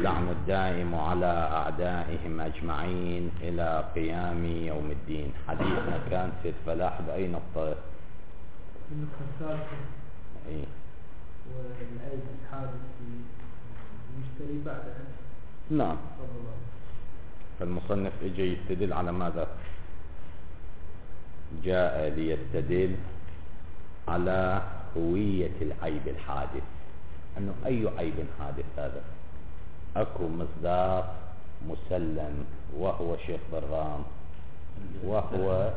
اللعن الدائم على أعدائهم أجمعين إلى قيام يوم الدين. حديثنا كان سيد فلاح بأي نقطة؟ النقطة الثالثة. إيه. والعيب الحادث المشتري بعدها. نعم. فالمصنف اجى يستدل على ماذا؟ جاء ليستدل على هوية العيب الحادث، أنه أي عيب حادث هذا. أكو مصداق مسلم وهو شيخ ضرام، وهو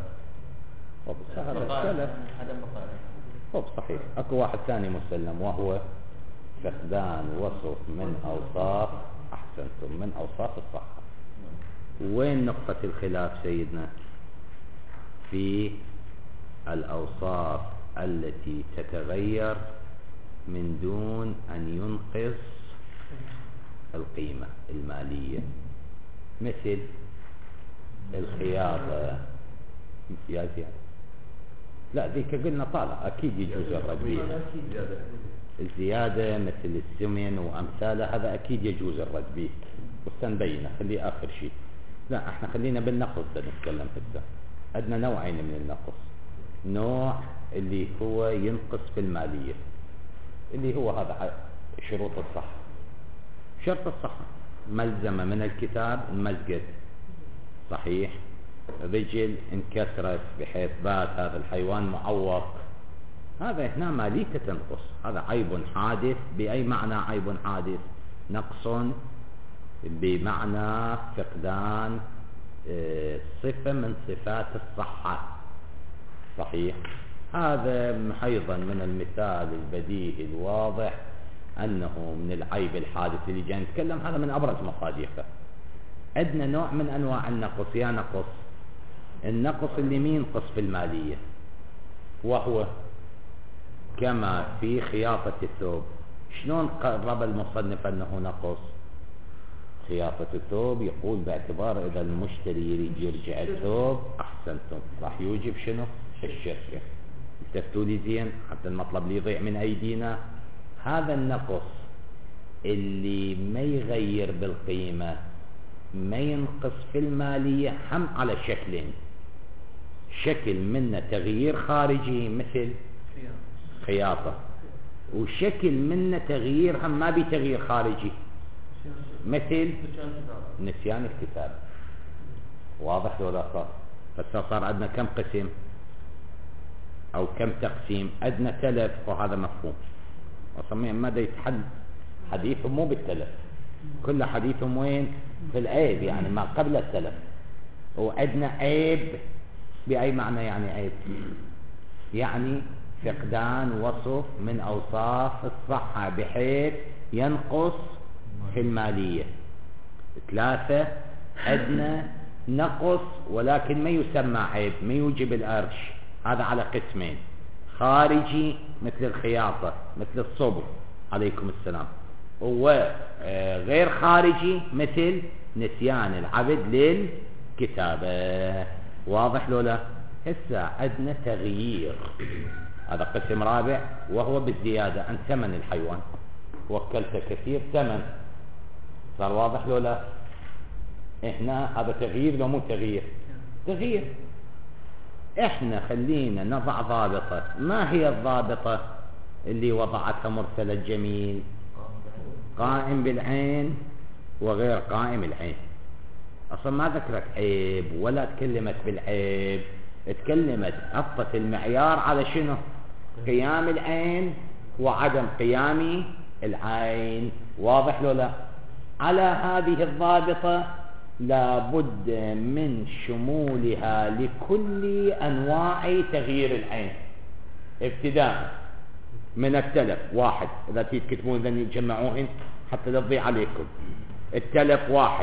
صحيح. أكو واحد ثاني مسلم وهو فقدان وصف من أوصاف، أحسنتم، من أوصاف الصحة. وين نقطة الخلاف سيدنا؟ في الأوصاف التي تتغير من دون أن ينقص القيمة المالية، مثل الخياطة. يا زيادة، لا ذيك قلنا طالع أكيد يجوز الرد بها. الزيادة مثل السمن وأمثاله هذا أكيد يجوز الرد به، وستنبينه خليه آخر شيء. لا احنا خلينا بالنقص ده نتكلم هسه. عندنا نوعين من النقص. نوع اللي هو ينقص في المالية، اللي هو هذا شروط الصحة. شرط الصحة ملزمة من الكتاب، المسجد صحيح، رجل انكسرت بحيث بات هذا الحيوان معوق، هذا هنا ماليته تنقص. هذا عيب حادث. بأي معنى عيب حادث؟ نقص بمعنى فقدان صفة من صفات الصحة، صحيح. هذا أيضا من المثال البديهي الواضح أنه من العيب الحادث اللي جاي نتكلم، هذا من أبرز مصادقه. عندنا نوع من أنواع النقص، يا نقص النقص اللي مين ينقص في المالية، وهو كما في خياطة الثوب. شلون قرب المصنف أنه نقص؟ خياطة الثوب يقول باعتبار إذا المشتري يريد يرجع الثوب، أحسنتم، راح يوجب شنو؟ الشركة. التفتوا لي زين حتى المطلب اللي يضيع من أيدينا. هذا النقص اللي ما يغير بالقيمة، ما ينقص في المالية، هم على شكلين. شكل منه تغيير خارجي مثل خياطة، وشكل منه تغيير هم ما بتغيير خارجي مثل نسيان الكتاب. واضح ولا صار؟ فصار عندنا كم قسم أو كم تقسيم؟ عندنا تلف، وهذا مفهوم. وصميم ماذا يتحل حديثهم مو بالتلف، كل حديثهم وين؟ في العيب، يعني ما قبل التلف. وعندنا عيب بأي معنى يعني عيب؟ يعني فقدان وصف من أوصاف الصحة بحيث ينقص في المالية. ثلاثة، عندنا نقص ولكن ما يسمى عيب، ما يوجب الأرش. هذا على قسمين: خارجي مثل الخياطة مثل الصبر عليكم السلام، وغير خارجي مثل نسيان العبد للكتابة. واضح لولا؟ هسه عندنا تغيير، هذا قسم رابع، وهو بالزيادة عن ثمن الحيوان. وكلت كثير ثمن، صار واضح لولا؟ احنا هذا تغيير لو مو تغيير؟ تغيير. احنا خلينا نضع ضابطة. ما هي الضابطة اللي وضعتها مرسل الجميل؟ قائم بالعين وغير قائم العين. اصلا ما ذكرت عيب ولا تكلمت بالعيب، تكلمت حطت المعيار على شنو؟ قيام العين وعدم قيام العين. واضح لو لا؟ على هذه الضابطة لابد من شمولها لكل أنواع تغيير العين، ابتداء من التلف. واحد، إذا تكتبون ذني تجمعوهن حتى لا تضيع عليكم. التلف واحد.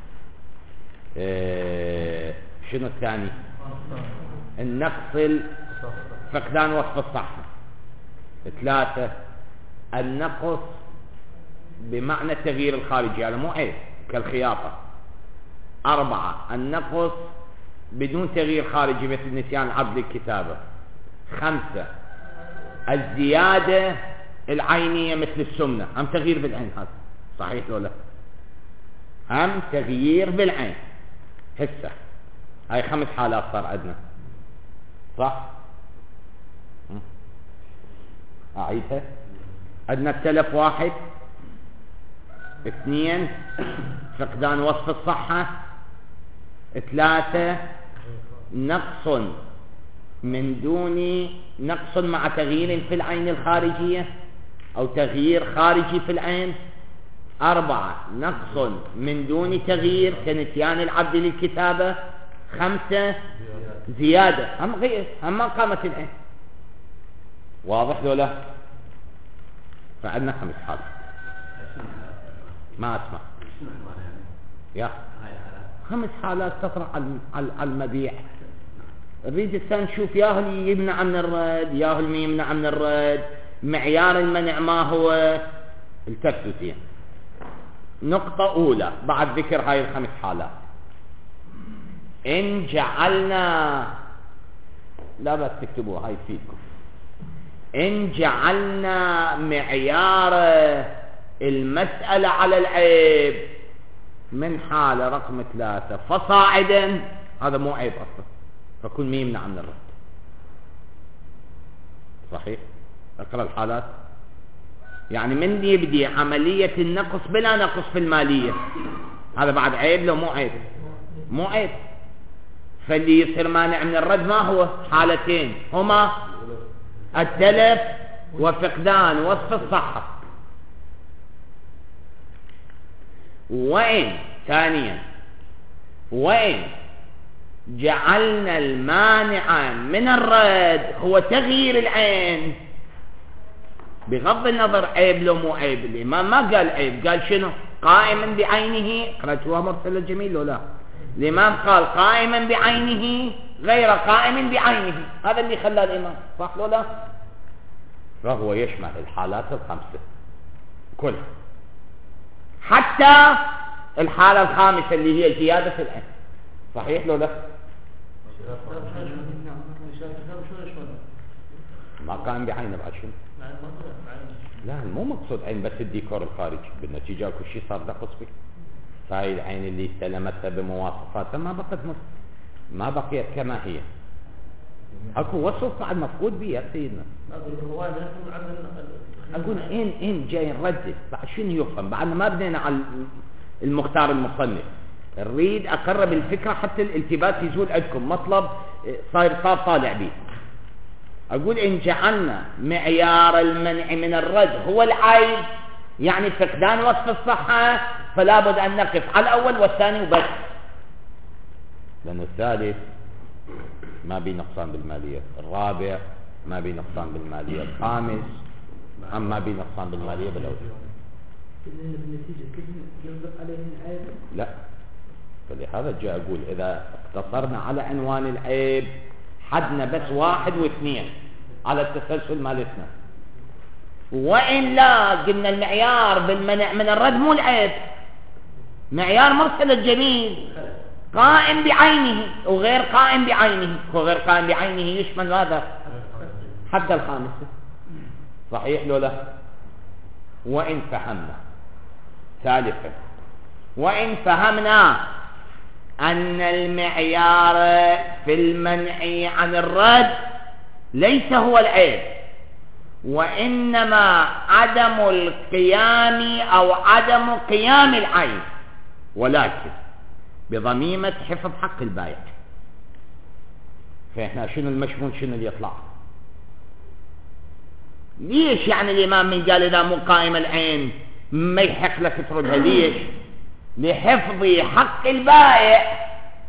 شنو الثاني؟ النقص، فقدان وصف الصحة. ثلاثة، النقص بمعنى التغيير الخارجي، هذا مو عيب كالخياطة. أربعة، النقص بدون تغيير خارجي مثل نسيان عبد الكتابة. خمسة، الزيادة العينية مثل السمنة، هم تغيير بالعين. هذا صحيح ولا؟ أم تغيير بالعين. هسه هاي 5 حالات صار عندنا، صح؟ أعيدها. عندنا التلف 1، 2 فقدان وصف الصحة، 3 نقص من دون نقص مع تغيير في العين الخارجية أو تغيير خارجي في العين، 4 نقص من دون تغيير كنسيان العبد للكتابة، 5 زيادة هم غير هم ما قامت العين. واضح لو لا؟ فعندنا 5 حالات. ما أسمع يا 5 حالات تطرح على المبيع. نريد السنة نشوف ياهو اللي يمنع من الرد ياهو اللي يمنع من الرد، معيار المنع ما هو. التفتوا زين. نقطة أولى بعد ذكر هاي 5 حالات، إن جعلنا، لا بس تكتبوها هاي تفيدكم، إن جعلنا معيار المسألة على العيب من حالة رقم 3 فصاعدا، هذا مو عيب أصلا، فكل ما يمنع من الرد. صحيح؟ اقرأ الحالات. يعني من يبدي عملية النقص بلا نقص في المالية، هذا بعد عيب لو مو عيب؟ مو عيب. فاللي يصير مانع من الرد ما هو؟ حالتين هما التلف وفقدان وصف الصحة. وإن ثانيا وإن جعلنا المانع من الرد هو تغيير العين، بغض النظر عيب لو مو عيب. الإمام ما قال عيب، قال شنو؟ قائما بعينه. قرأتوها مرسل الجميل لو لا؟ الإمام قال قائما بعينه غير قائم بعينه، هذا اللي خلى الإمام، صح لو لا؟ فهو يشمل الحالات 5 كلها، حتى الحالة 5 اللي هي زيادة في العين. صحيح لو لا؟ ما قائم بعينه بعد شنو؟ لا مو مقصود عين بس الديكور الخارجي، بالنتيجة اكو شيء صار نقص فيه. فهي العين اللي استلمتها بمواصفاتها ما بقيت كما هي، اكو وصف بعد مفقود به يا سيدنا. اقول ان جاي نردد بعد شنو يفهم، بعد ما بدينا على المختار المصنف. نريد اقرب الفكرة حتى الالتباس يزول عندكم، مطلب صاير طالع به. أقول إن جعلنا معيار المنع من الرد هو العيب، يعني فقدان وصف الصحة، فلا بد أن نقف على الأول والثاني وبس، لأن الثالث ما بي نقصان بالمالية، الرابع ما بي نقصان بالمالية، الخامس ما بي نقصان بالمالية بالأول. بالنتيجة كله ينطبق عليه العيب؟ لا، فلهذا جاء أقول إذا اقتصرنا على عنوان العيب حدنا بس 1 و2 على التسلسل مالتنا، وإلا قلنا المعيار بالمنع من الرد مو العيب، معيار مرسل الجميل قائم بعينه وغير قائم بعينه، وغير قائم بعينه يشمل هذا حتى الخامسة. صحيح لو لا؟ وإن فهمنا ثالثا، وإن فهمنا أن المعيار في المنع عن الرد ليس هو العيب، وإنما عدم القيام أو عدم قيام العين، ولكن بضميمة حفظ حق البائع. فإحنا شنو المشمول شنو اللي يطلع؟ ليش يعني الإمام من قال إذا مو قائم العين ما يحق لك تردها؟ ليش؟ لحفظ حق البائع.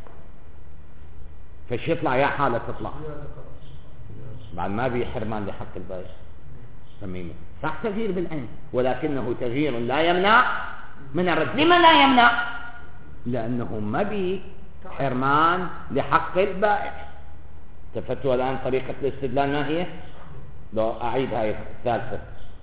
فش يطلع يا حالة تطلع بعد ما بي حرمان لحق البائع سميمه، صح تغيير بالعين ولكنه تغيير لا يمنع من الرد. لما لا يمنع؟ لأنه ما بي حرمان لحق البائع. تفتوا الآن طريقة الاستدلال ما هي؟ لو أعيد هاي الثالثة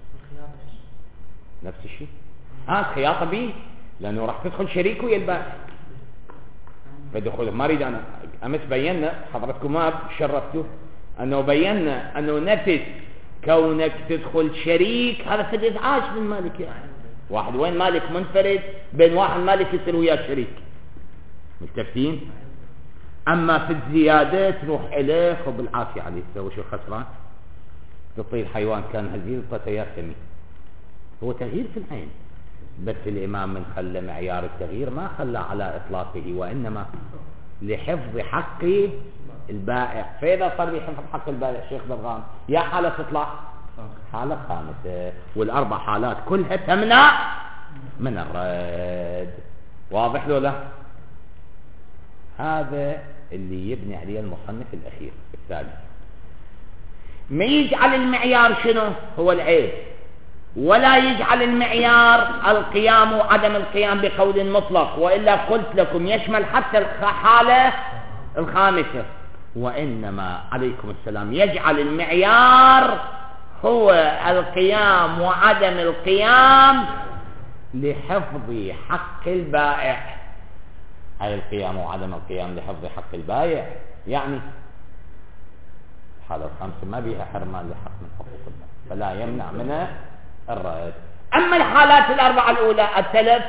نفس الشيء. خياطة بيه لأنه راح تدخل شريك ويا البائع، فدخول ما أريد أنا أمس بينا حضرتكم ما شرفتوا أنه بينا أنه نفس كونك تدخل شريك هذا في الإزعاج من مالك يعني. واحد وين مالك منفرد بين واحد مالك يصير وياه شريك، ملتفتين. أما في الزيادة تروح إليه وبالعافية عليه، تسوي شو خسران؟ تطير حيوان كان هزيل طتيات سمين، هو تغيير في العين، بس الإمام من خلى معيار التغيير ما خلى على إطلاقه، وإنما لحفظ حق البائع. فإذا صار بحفظ حق البائع شيخ درغام يا حالة تطلع حالة خامسة، والأربع حالات كلها تمنع من الرد. واضح له لا؟ هذا اللي يبني عليه المصنف الأخير الثالث. ما يجعل المعيار شنو هو العيب، ولا يجعل المعيار القيام وعدم القيام بقول مطلق، وإلا قلت لكم يشمل حتى الحالة الخامسة. وإنما عليكم السلام يجعل المعيار هو القيام وعدم القيام لحفظ حق البائع. هاي القيام وعدم القيام لحفظ حق البائع، يعني الحالة الخامسة ما بيها حرمان لحق من حقوق البائع، فلا يمنع منه الرد. أما الحالات الأربعة الأولى، التلف،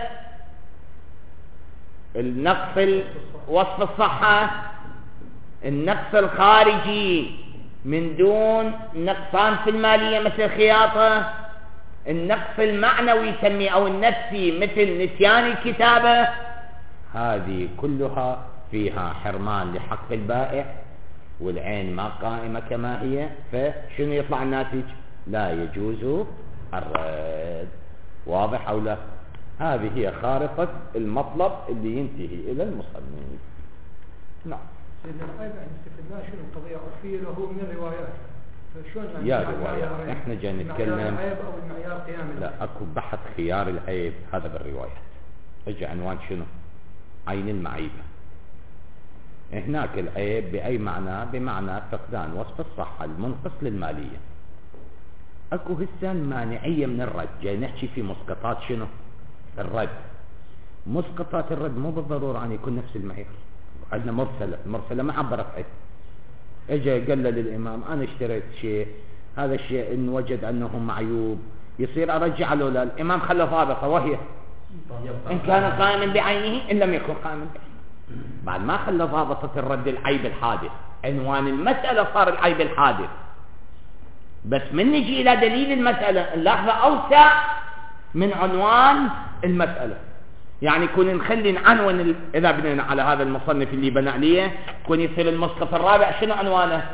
النقص وصف الصحة، النقص الخارجي من دون نقصان في المالية مثل الخياطة، النقص المعنوي يسميه أو النفسي مثل نسيان الكتابة، هذه كلها فيها حرمان لحق البائع، والعين ما قائمة كما هي، فشنو يطلع الناتج؟ لا يجوز الرد. واضح أو لا؟ هذه هي خارطة المطلب اللي ينتهي إلى المصنف. نعم. سيدنا العيب عند استفدنا شنو القضية عرفية له من الروايات، فشون يا روايات احنا جاي نتكلم العيب أو المعيار قيام. لا اكو بحث خيار العيب، هذا بالروايات. اجى عنوان شنو؟ عين المعيبة. هناك العيب بأي معنى؟ بمعنى فقدان وصف الصحة المنقص للمالية. اكو هسه مانعية من الرد، جاي نحكي في مسقطات شنو؟ الرد. مسقطات الرد مو بالضرورة أن يكون نفس المعيار. عندنا مرسلة ما عبرت عنه، اجى قال للإمام أنا اشتريت شيء، هذا الشيء إن وجد أنه معيوب يصير أرجع له. لا، الإمام خلى ضابطة، وهي إن كان قائما بعينه إن لم يكن قائما بعينه. بعد ما خلى ضابطة الرد العيب الحادث، عنوان المسألة صار العيب الحادث، بس من نجي إلى دليل المسألة اللحظة أوسع من عنوان المسألة. يعني كون نخلي نعنون إذا بنينا على هذا المصنف اللي بنى عليه، كون يصير المسقط الرابع شنو عنوانه؟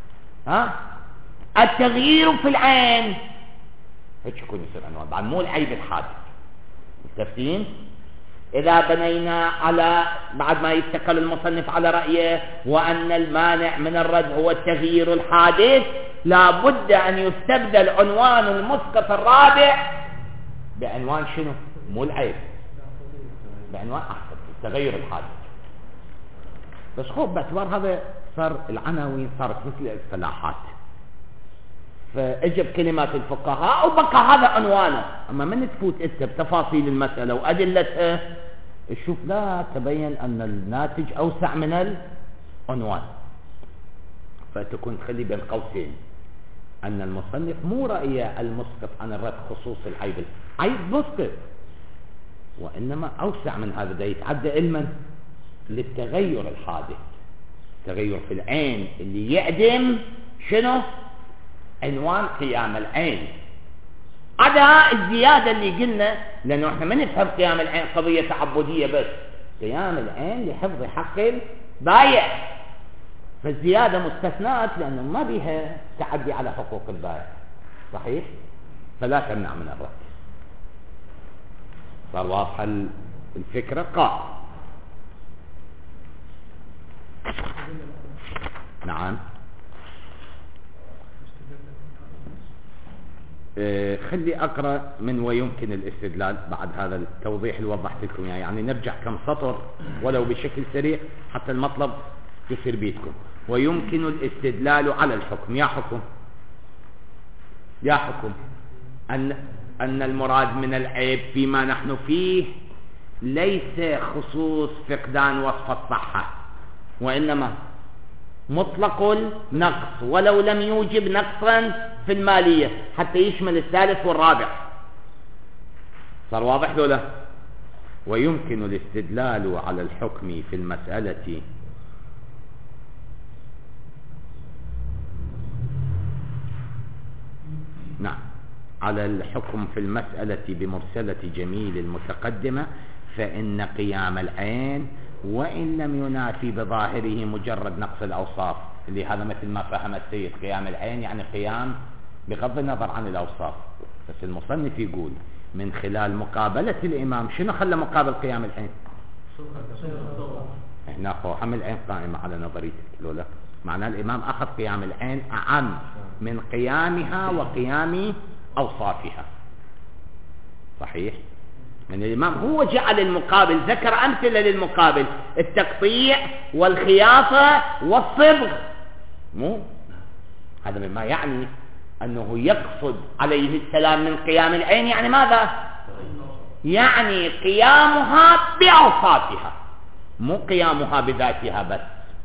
التغيير في العين، هيك يكون يصير عنوان، بعد مو العيب الحادث. متفقين؟ إذا بنينا على بعد ما يستقل المصنف على رأيه وأن المانع من الرد هو التغيير الحادث، لا بد أن يستبدل عنوان المسقط الرابع بعنوان شنو؟ مو العيب، بعنوان أحسن التغير الحادث. بس خوب باعتبار هذا صار العناوين صارت مثل الاصطلاحات، فاجب كلمات الفقهاء وبقى هذا عنوانه. اما من تفوت انت بتفاصيل المسألة وادلتها تشوف لا تبين ان الناتج اوسع من العنوان، فتكون تخلي بين قوسين ان المصنف مو رأيه المسقط عن الرد خصوص العيب، عيب مسقط، وإنما أوسع من هذا، ده يتعدى علما للتغير الحادث، تغير في العين اللي يعدم شنو؟ عنوان قيام العين. هذا الزيادة اللي قلنا، لأنه احنا ما نفهم قيام العين قضية تعبدية بس، قيام العين لحفظ حق البائع، فالزيادة مستثنات لأنه ما بها تعدي على حقوق البائع، صحيح؟ فلا تمنع من الرد. صار واضحة الفكرة؟ قال نعم. خلي أقرأ من ويمكن الاستدلال بعد هذا التوضيح اللي وضحت لكم، يعني نرجع كم سطر ولو بشكل سريع حتى المطلب يصير بيدكم. ويمكن الاستدلال على الحكم، يا حكم أن المراد من العيب فيما نحن فيه ليس خصوص فقدان وصف الصحة، وإنما مطلق النقص ولو لم يوجب نقصا في المالية، حتى يشمل الثالث والرابع. صار واضح له؟ ويمكن الاستدلال على الحكم في المسألة نعم على الحكم في المسألة بمرسلة جميل المتقدمة، فإن قيام العين وإن لم ينافي بظاهره مجرد نقص الأوصاف، اللي هذا مثل ما فهم السيد قيام العين يعني قيام بغض النظر عن الأوصاف. بس المصنف يقول من خلال مقابلة الإمام شنو خلى مقابل قيام العين؟ هنا حمل العين قائمة على نظرية لولا معناه الإمام أخذ قيام العين أعم من قيامها وقيام أوصافها. صحيح؟ من الإمام هو جعل المقابل، ذكر أمثلة للمقابل: التقطيع والخياطة والصبغ. مو هذا مما يعني أنه يقصد عليه السلام من قيام العين يعني ماذا؟ يعني قيامها بأوصافها، مو قيامها بذاتها بس.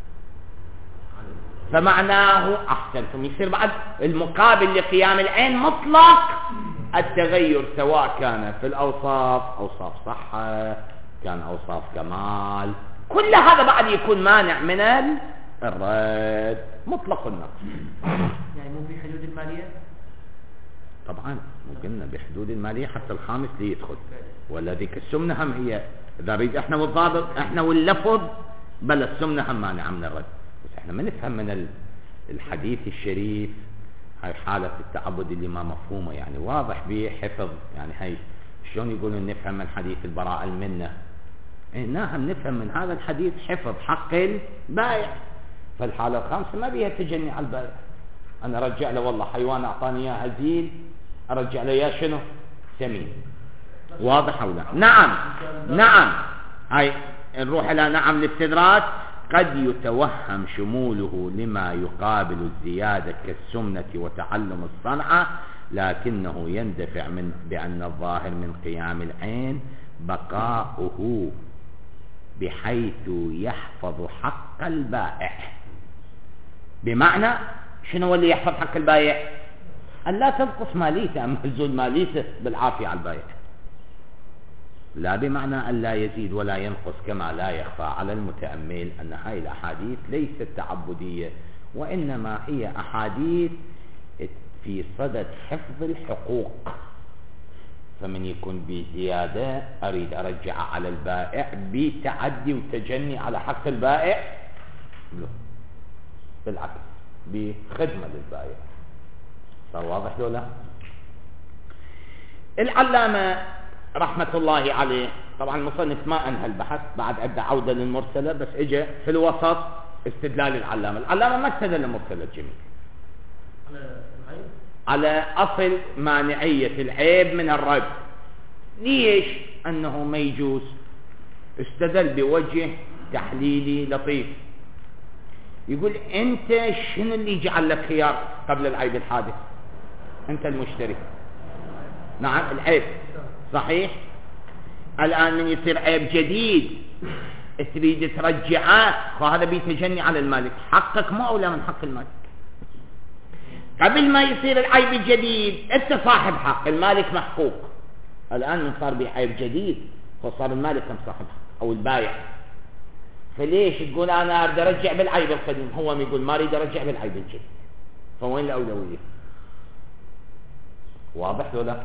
فمعناه أحسنتم يصير بعد المقابل لقيام العين مطلق التغير، سواء كان في الأوصاف أوصاف صحة، كان أوصاف كمال، كل هذا بعد يكون مانع من الرد مطلق النقص. يعني مو في حدود المالية؟ طبعا مو قلنا بحدود المالية حتى الخامس ليدخل، ولا ذيك السمنة هم هي إذا ريد احنا والضابط احنا واللفظ بل السمنة هم مانع من الرد. بس احنا ما نفهم من الحديث الشريف هاي حالة التعبد اللي ما مفهومة، يعني واضح به حفظ. يعني هاي شلون يقولون نفهم من حديث البراء المنة؟ ناهم نفهم من هذا الحديث حفظ حق البائع. فالحالة الخامسة ما بيها تجني على البائع، أنا أرجع له والله حيوان أعطاني إياه هزيل، أرجع له إياه شنو؟ سمين. واضح أو لا؟ نعم نعم. هاي نروح إلى نعم الاستدراك. قد يتوهم شموله لما يقابل الزيادة كالسمنة وتعلم الصنعة، لكنه يندفع من بأن الظاهر من قيام العين بقاؤه بحيث يحفظ حق البائع. بمعنى شنو اللي يحفظ حق البائع؟ أن لا تنقص ماليته، أما الزول ماليته بالعافية على البائع، لا بمعنى أن لا يزيد ولا ينقص. كما لا يخفى على المتأمل أن هذه الأحاديث ليست تعبدية، وإنما هي أحاديث في صدد حفظ الحقوق. فمن يكون بزيادة أريد أرجع على البائع بتعدي وتجني على حق البائع، بالعكس بخدمة للبائع. صار واضح لو لا؟ العلامة رحمة الله عليه طبعا المصنف ما أنهى البحث، بعد عدة عودة للمرسلة، بس اجى في الوسط استدلال العلامة ما استدل المرسلة الجميل على أصل مانعية العيب من الرد. ليش؟ أنه ما يجوز. استدل بوجه تحليلي لطيف، يقول أنت شنو اللي جعل لك خيار قبل العيب الحادث؟ أنت المشتري. نعم العيب صحيح. الآن من يصير عيب جديد تريد ترجعه، وهذا بيتجني على المالك. حقك ما أولى من حق المالك. قبل ما يصير العيب الجديد أنت صاحب حق، المالك محقوق. الآن من صار بعيب جديد فصار المالك صاحب حق أو البايع. فليش تقول أنا أريد أرجع بالعيب القديم؟ هو يقول ما أريد أرجع بالعيب الجديد. فوين الأولوية؟ واضح ولا؟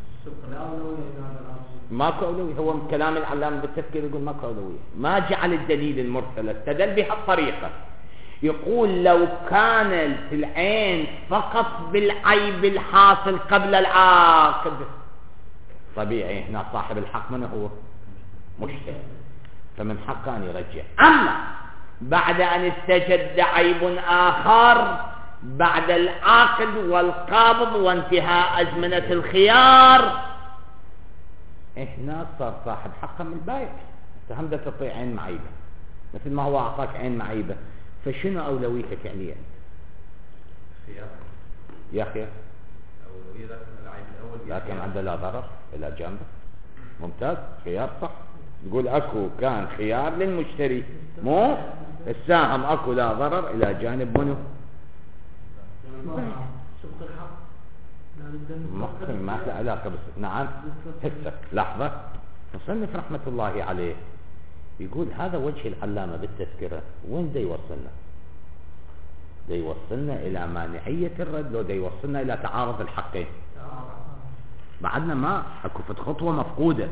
ماكو أولوية. هو كلام العلامة بالتفكير يقول ماكو أولوية. ما جعل الدليل المرسل، استدل بهالطريقة. يقول لو كانت العين فقط بالعيب الحاصل قبل العقد، طبيعي هنا صاحب الحق من هو؟ مشتري، فمن حقه أن يرجع. أما بعد أن استجد عيب آخر بعد العقد والقبض وانتهاء أزمنة الخيار، هنا صار صاحب حقه من البائع. أنت هم تطيع عين معيبة مثل ما هو أعطاك عين معيبة، فشنو أولويتك يعني أنت؟ خيار يا أخي أولوية العيب الأول، لكن عنده لا ضرر إلى جانبه. ممتاز، خيار صح. تقول أكو كان خيار للمشتري، مو الساهم أكو لا ضرر إلى جانب منه. ممكن ما له علاقة بس. نعم هسه لحظة. مصنف رحمة الله عليه يقول هذا وجه العلامة بالتذكرة. وين دا يوصلنا؟ دا يوصلنا إلى مانعية الرد لو دا يوصلنا إلى تعارض الحقين؟ بعدنا ما أكو فت خطوة مفقودة.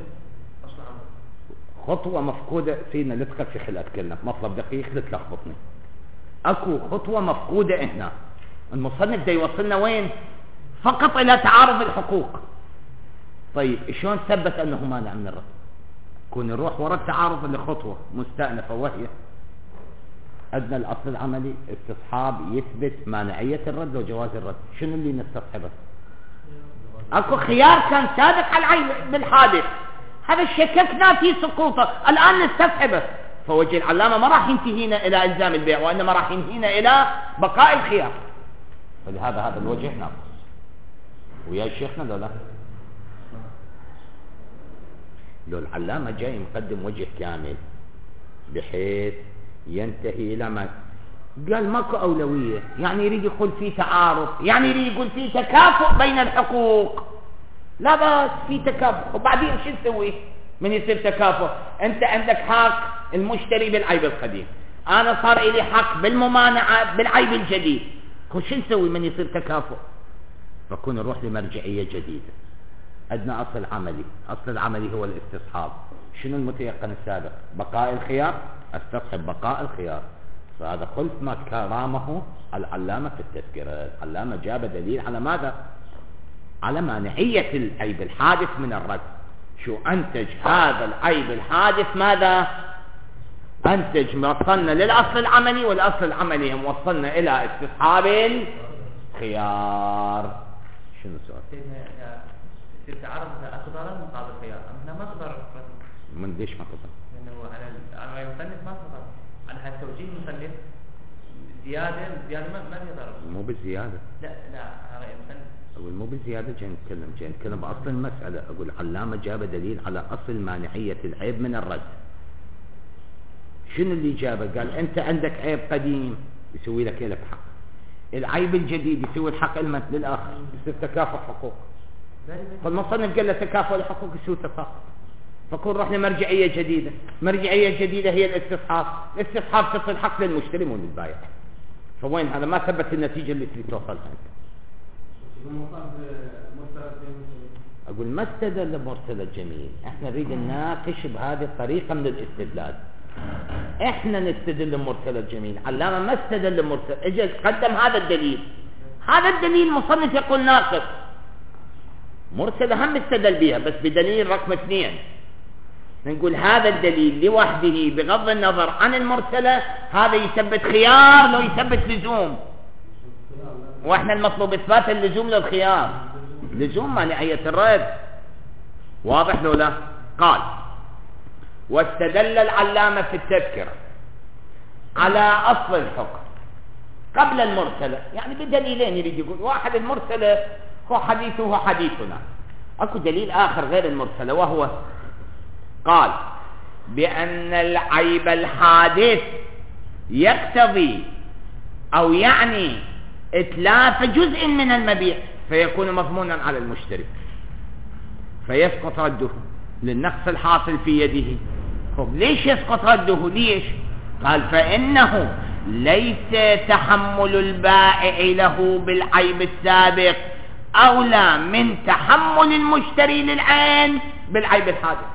خطوة مفقودة سيدنا لا تخفي خل أتكلم مطلب دقيق لتلخبطني. أكو خطوة مفقودة هنا. المصنف دا يوصلنا وين؟ فقط إلى تعارض الحقوق. طيب شلون ثبت أنه مانع من الرد؟ كون نروح وراء التعارض لخطوة مستأنفة وهي أدنى الأصل العملي استصحاب يثبت مانعية الرد وجواز الرد. شنو اللي نستصحبه؟ أكو خيار كان سابق على العين بالحادث، هذا شككنا في سقوطه، الآن نستصحبه. فوجه العلامة ما راح ينتهينا إلى إلزام البيع، وإنما راح ينتهينا إلى بقاء الخيار. فلهذا هذا الوجه ناقص. ويا شيخنا لو لا لو العلامة جاي مقدم وجه كامل بحيث ينتهي إلى ما قال ماكو أولوية، يعني يريد يقول في تعارض، يعني يريد يقول في تكافؤ بين الحقوق. لا بس في تكافؤ. وبعدين شو نسوي من يصير تكافؤ؟ أنت عندك حق المشتري بالعيب القديم، أنا صار إلي حق بالممانعة بالعيب الجديد. شو نسوي من يصير تكافؤ؟ فكون نروح لمرجعية جديدة. أدنى أصل عملي، أصل العملي هو الاستصحاب. شنو المتيقن السابق؟ بقاء الخيار، استصحب بقاء الخيار. فهذا خلف ما كرامه العلامة في التذكرة. العلامة جاب دليل على ماذا؟ على مانعية العيب الحادث من الرد. شو أنتج هذا العيب الحادث؟ ماذا أنتج؟ وصلنا للأصل العملي، والأصل العملي وصلنا إلى استصحاب الخيار. شنو السؤال؟ يصير تعارض اكو ضرر مقابل خيار، احنا ما ضرر من ليش ما تضرر؟ لانه على المصنف ما ضرر، على توجيه المصنف زياده ما في ضرر. مو بالزياده. لا على المصنف اقول مو بالزياده. جاي نتكلم باصل المساله. اقول علامه جاب دليل على اصل مانعيه العيب من الرد. شنو اللي جابه؟ قال انت عندك عيب قديم يسوي لك إلك حق، العيب الجديد يسوي الحق للاخر، يصير تكافؤ حقوق. فالمصنف قال له تكافؤ الحقوق يسوي تفاقم. فكون رحنا مرجعية جديدة. مرجعية جديدة هي الاستصحاب. الاستصحاب تصل الحق للمشتري مو للبائع. فوين هذا؟ ما ثبت النتيجة اللي تريد توصلها انت. اقول ما استدل مرسل الجميل، احنا نريد نناقش بهذه الطريقة من الاستدلال. احنا نستدل مرسل الجميل، علامة ما استدل مرسل، اجى قدم هذا الدليل. هذا الدليل مصنف يقول ناقص. مرسلة هم استدل بها بس بدليل رقم 2. نقول هذا الدليل لوحده بغض النظر عن المرسلة هذا يثبت خيار لو يثبت لزوم، واحنا المطلوب اثبات اللزوم للخيار. لزوم مانعية الرد. واضح لو لا؟ قال واستدل العلامة في التذكرة على أصل الحكم قبل المرسلة، يعني بدليلين يريد يقول. واحد المرسلة هو حديثه حديثنا، اكو دليل اخر غير المرسلة وهو قال بان العيب الحادث يقتضي او يعني اتلاف جزء من المبيع فيكون مضمونا على المشتري فيسقط رده للنقص الحاصل في يده. طب ليش يسقط رده؟ ليش؟ قال فانه ليس تحمل البائع له بالعيب السابق أولى من تحمل المشتري للعين بالعيب الحادث.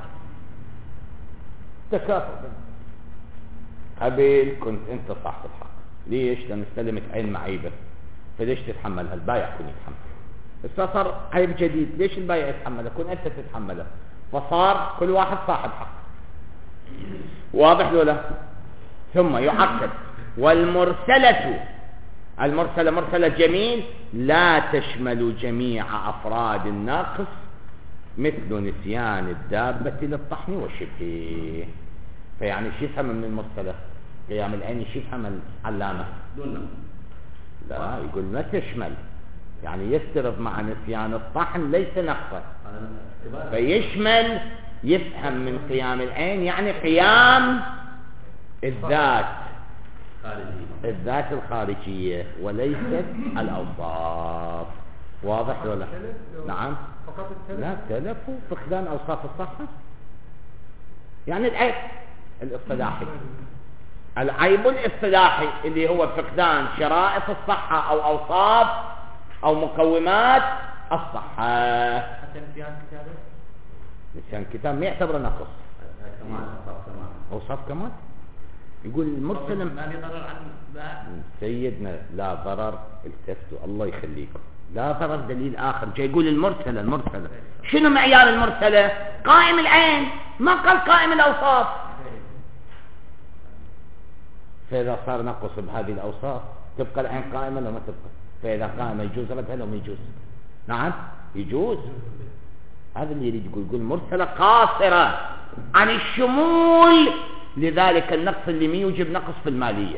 تكافؤ. قبل كنت أنت صاحب الحق، ليش؟ لأن استلمت عين معيبة، فليش تتحملها؟ البائع كن يتحمل. صار عيب جديد، ليش البائع يتحمله؟ كن أنت تتحمله. فصار كل واحد صاحب حق. واضح ولا؟ ثم يعقد والمرسلة، المرسلة مرسلة جميل لا تشمل جميع أفراد الناقص مثل نسيان الدابة للطحن وشبهه. فيعني شو يفهم من المرسلة؟ قيام العين شو يفهم العلامة؟ لا يقول ما تشمل، يعني يسترض مع نسيان الطحن ليس نقصا، فيشمل يفهم من قيام العين يعني قيام الذات، الذات الخارجية وليست الأوصاف. واضح ولا التلف لو نعم؟ فقط التلف؟ لا، تلف وفقدان أوصاف الصحة، يعني العيب الاصطلاحي. العيب الاصطلاحي اللي هو فقدان شرائط الصحة أو أوصاف أو مقومات الصحة. حتى نسيان كتابه نسيان كتاب ما يعتبر نقص، كمان أوصاف كمان. أوصاف كمان. يقول المرسل ما لي ضرر عن باع. سيدنا لا ضرر، التفتوا الله يخليكم، لا ضرر دليل آخر جاي يقول المرسلة. شنو معيار المرسلة؟ قائم العين، ما قال قائم الأوصاف. فإذا صار نقص بهذه الأوصاف تبقى العين قائمة لو ما تبقى، فإذا قائمة يجوز ردها لو ما يجوز؟ نعم يجوز. هذا اللي يريد يقول مرسلة قاصرة عن الشمول لذلك النقص اللي ما يوجب نقص في المالية.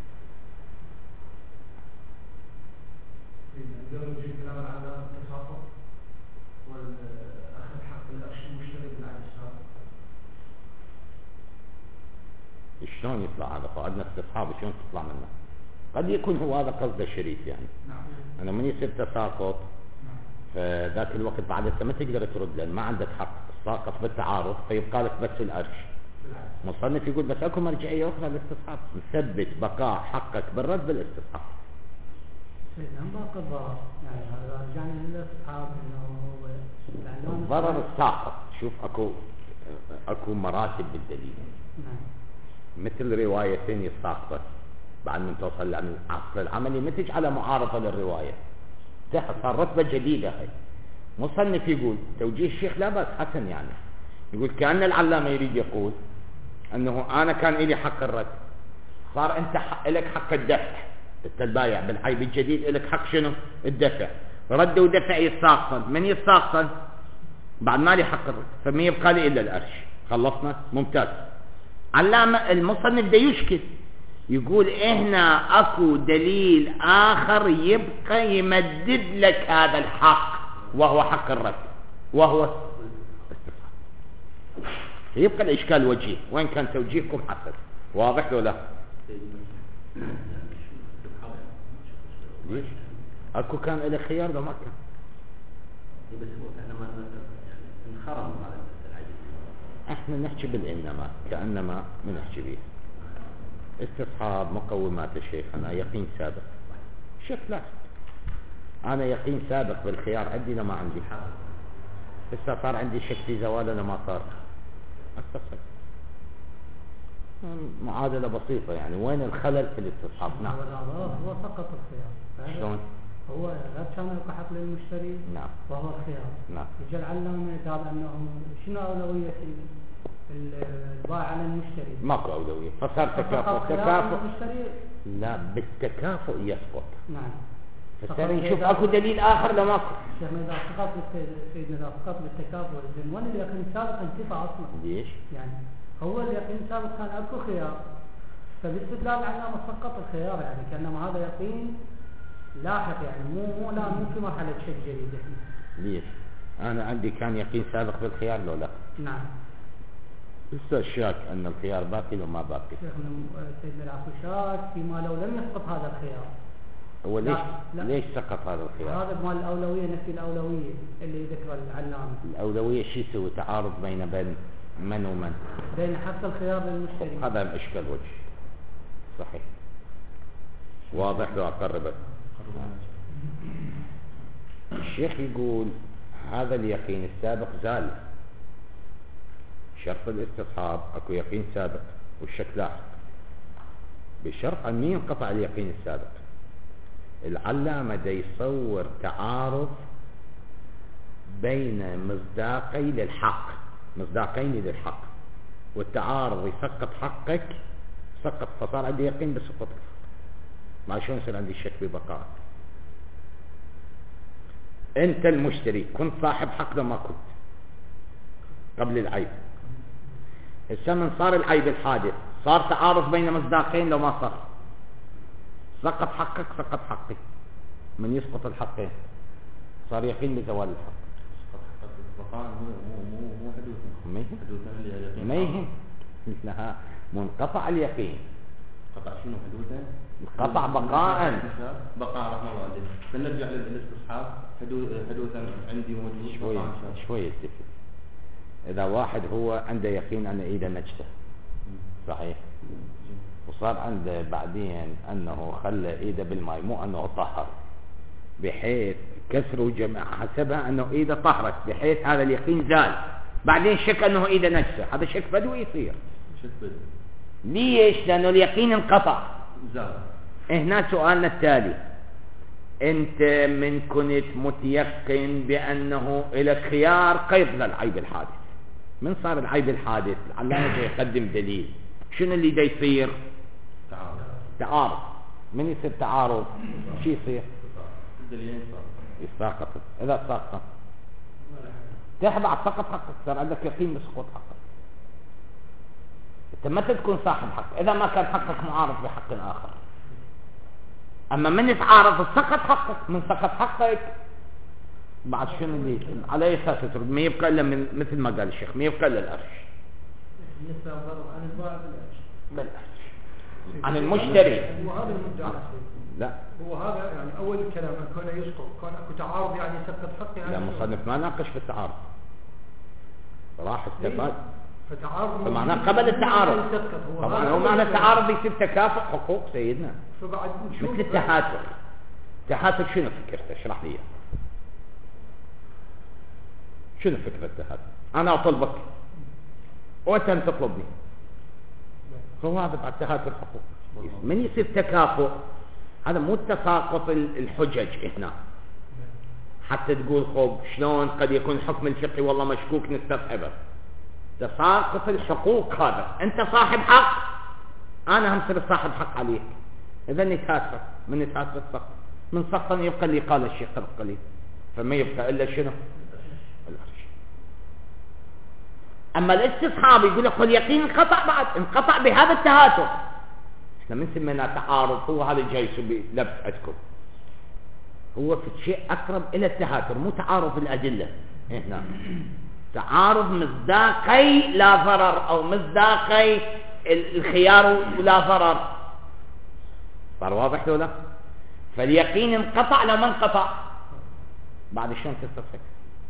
شلون يطلع هذا؟ قعدنا استصحاب شلون تطلع منه؟ قد يكون هو هذا قصد الشريف يعني. أنا من يصير تساقط فذاك الوقت بعد أنت ما تقدر ترد لأن ما عندك حق، ساقط بالتعارض فيبقى لك بس الأرش. مصنف يقول بس اكو مرجعية أخرى للاستصحاب، نثبت بقاء حقك بالرد بالاستصحاب. سيدنا باقي الضرر، يعني هذا رجعنا للاستصحاب انه الضرر الساقط. شوف اكو مراتب بالدليل. نعم. مثل روايتين يساقطت بعد من توصل للعصر العملي ما تجي على معارضة للرواية، صار رتبة جديدة. هي مصنف يقول توجيه الشيخ لا بأس حسن، يعني يقول كأن العلامة يريد يقول أنه أنا كان إلي حق الرد، صار أنت لك حق الدفع، أنت البايع بالعيب الجديد لك حق شنو؟ الدفع. رد ودفع يستاقصن، من يستاقصن؟ بعد ما لي حق الرد، فما يبقى لي إلا الأرش. خلصنا؟ ممتاز. علامة المصنف ده يشكل يقول هنا أكو دليل آخر يبقى يمدد لك هذا الحق وهو حق الرد، وهو يبقى الإشكال وجيه، وين كان توجيهكم حسن. واضح ولا لا؟ ليش؟ أكو كان إلى خيار ده ما كان. بس هو كأنما يعني انخرم على العجل. احنا نحكي بالإنما كأنما ما نحكي به. استصحاب مقومات الشيخ أنا يقين سابق. شيخ لا، أنا يقين سابق بالخيار عندي لما عندي حق. لسه صار عندي شك في زوال لما صار. استصحب معادلة بسيطة يعني. وين الخلل في الاستصحاب؟ نعم. هو سقط الخيار. شلون؟ هو غير كان يلقى حق للمشتري. نعم. وهو الخيار. نعم. يجي العلامة قال أنه شنو أولوية البائع على المشتري؟ ماكو أولوية، فصار تكافؤ. لا، بالتكافؤ يسقط. نعم. فصار نشوف اكو دليل آخر لو ماكو. شيخنا إذا سقط سيدنا إذا سقط بالتكافؤ إذن وين اليقين السابق انتفى أصلا؟ ليش؟ يعني هو اليقين السابق كان أكو خيار، فباستدلال العلامة سقط الخيار، يعني كأنما هذا يقين لاحق، يعني مو في مرحلة شك جديدة. ليش؟ أنا عندي كان يقين سابق بالخيار لو لا؟ نعم. لسه الشاك أن الخيار باقي لو ما باقي. شيخنا سيدنا العفو شاك فيما لو لم يسقط هذا الخيار. هو ليش سقط هذا الخيار؟ هذا مال الأولوية، نفي الأولوية اللي ذكر العلامة. الأولوية شو يسوي؟ تعارض بين من ومن؟ بين حق الخيار للمشتري. هذا إشكال وجه. صحيح. واضح لو أقربت. الشيخ يقول هذا اليقين السابق زال. شرط الاستصحاب اكو يقين سابق والشك لاحق، بشرط ان ينقطع اليقين السابق. العلامة دا يصور تعارض بين مصداقين للحق، والتعارض يسقط حقك سقط، فصار عندي يقين بسقطك. ما شلون يصير عندي الشك ببقائك؟ انت المشتري كنت صاحب حق لما كنت قبل العيب. هسه من صار العيب الحادث صار تعارض بين مصداقين لو ما صار، سقط حقك سقط حقي. من يسقط الحقين صار يقين بزوال الحق. سقط حقك بالبقاء مو حدوث. ما يهم مثلها منقطع اليقين قطع شنو حدوثه؟ قطع بقاء. بقاء رحمه الله عليه. فنرجع للاستصحاب حدوثا عندي موجود. شوية التفت. إذا واحد هو عنده يقين أن إيده نجسة صحيح، وصار عنده بعدين أنه خلى إيده بالماء، مو أنه طهر، بحيث كسر وجمع حسبها أنه إيده طهرت، بحيث هذا اليقين زال، بعدين شك أنه إيده نجسة، هذا شك بدوي يصير. شك بدوي ليش؟ لأنه اليقين انقطع. زال. هنا سؤالنا التالي: أنت من كنت متيقن بأنه إلى خيار قيد للعيب الحادث، من صار العيب الحادث العلامة يقدم دليل، شنو اللي دا يصير؟ تعارض. من يصير تعارض شو يصير؟ الدليلين يساقط. إذا ساقط تحبع سقط حقك، صار عندك يقين بسقوط حقك. انت متى تكون صاحب حق؟ إذا ما كان حقك معارض بحق آخر. أما من يتعارض سقط حقك، من سقط حقك بعد شنو اللي على أي أساس ترد؟ ما يبقى إلا من مثل ما قال الشيخ، ما يبقى إلا الأرش. بالنسبة عن البائع بالأرش عن المشتري. وهذا المدعى. لا هو هذا يعني أول الكلام كونه يسقط، كان أكو تعارض يعني سقط حقي. لا، مصنف ما ناقش في التعارض، راح استفاد. فتعارض فمعناه قبل التعارض. طبعا هو معنى التعارض يصير تكافؤ حقوق سيدنا. فبعد نشوف مثل التهاتر. التهاتر شنو فكرته؟ اشرح لي. شنو فكرة التهاتر؟ أنا أطلبك وأنت تطلبني، هو هذا بعد تهاتر حقوق. من يصير تكافؤ؟ هذا مو تساقط الحجج هنا حتى تقول خب شلون قد يكون الحكم الفقهي والله مشكوك نستصحبه. تساقط الحقوق، هذا أنت صاحب حق، أنا هم صير صاحب حق عليك، إذا نتهاتر. من نتهاتر السقط، من سقطا يبقى اللي قال الشيخ قبل قليل، فما يبقى إلا شنو؟ الأرش. أما الاستصحاب يقول لك اليقين انقطع، بعد انقطع بهذا التهاتر. احنا من سمينا تعارض، هو هذا جايسوا بلبس عندكم، هو في شيء أقرب إلى التهاتر، مو تعارض الأدلة. هنا تعارض مصداقي لا ضرر، أو مصداقي الخيار ولا ضرر. صار واضح ولا؟ فاليقين انقطع لما انقطع، بعد شلون تستصحب؟